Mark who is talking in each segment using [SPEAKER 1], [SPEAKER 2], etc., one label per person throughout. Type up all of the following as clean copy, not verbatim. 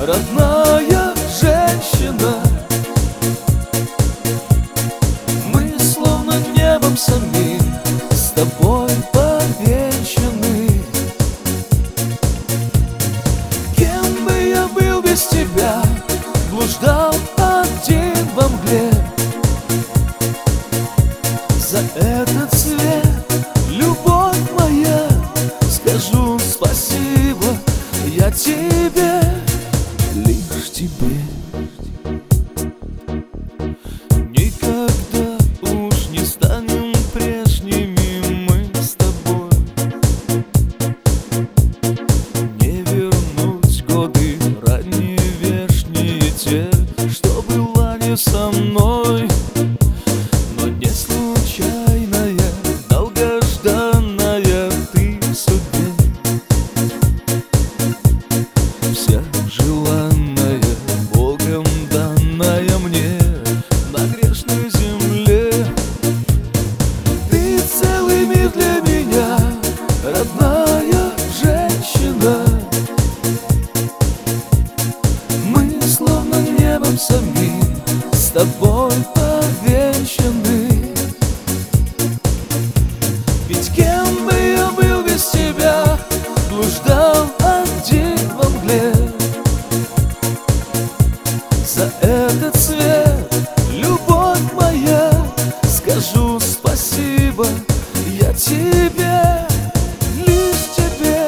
[SPEAKER 1] родная женщина. Мы словно небом самим с тобой повенчаны. Кем бы я был без тебя, блуждал один во мгле. За этот свет, любовь моя, скажу спасибо я тебе, лишь тебе. Никогда уж не станем прежними мы с тобой. Не вернуть годы ранние, вешние, те, что была не со мной. Но не случайная, долгожданная ты в судьбе. Вся желанная, Богом данная мне на грешной земле. Ты целый мир для меня, родная женщина. Мы словно небом самим с тобой повенчаны. Ведь кем бы я был без тебя, блуждал один во мгле. За этот свет, любовь моя, скажу спасибо я тебе, лишь тебе.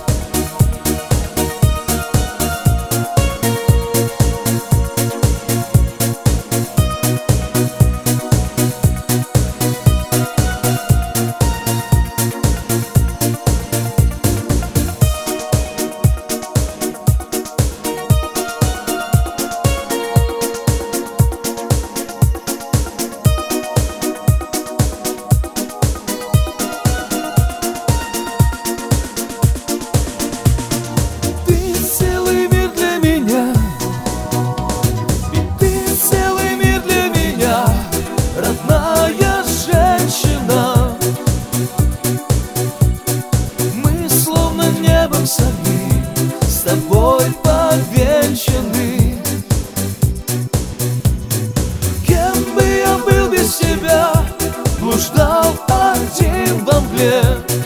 [SPEAKER 1] Родная женщина, мы словно небом самим с тобой повенчаны. Кем бы я был без тебя, блуждал один во мгле.